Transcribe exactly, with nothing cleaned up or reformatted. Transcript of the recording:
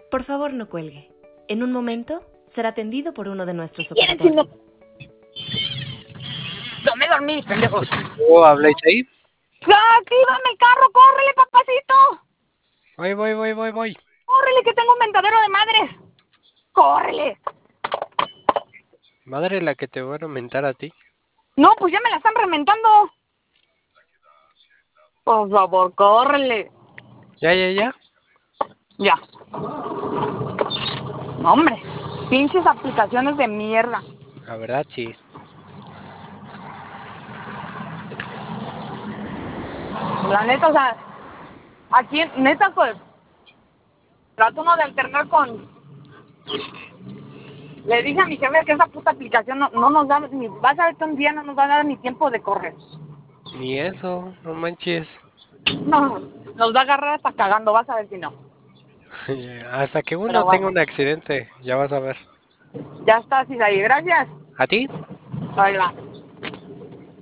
Por favor, no cuelgue. En un momento será atendido por uno de nuestros ¿Quieren operadores. No me dormí, pendejos. ¿Oh, habláis ahí? ¡Actívame el carro! ¡Córrele, papacito! Voy, voy, voy, voy, voy. ¡Córrele, que tengo un mentadero de madres! ¡Córrele! Madre la que te van a mentar a ti. No, pues ya me la están reventando. Por favor, córrele. Ya, ya, ya. Ya. No, hombre. Pinches aplicaciones de mierda. La verdad, sí. La neta, o sea, aquí, neta, pues, trato uno de alternar con... Le dije a mi jefe que esa puta aplicación no, no nos da ni... Vas a ver que un día no nos va a dar ni tiempo de correr. Ni eso, no manches. No, nos va a agarrar hasta cagando, vas a ver si no. Hasta que Pero uno tenga bueno, un accidente, ya vas a ver. ya está, Cisaí, gracias. ¿A ti? Ahí va.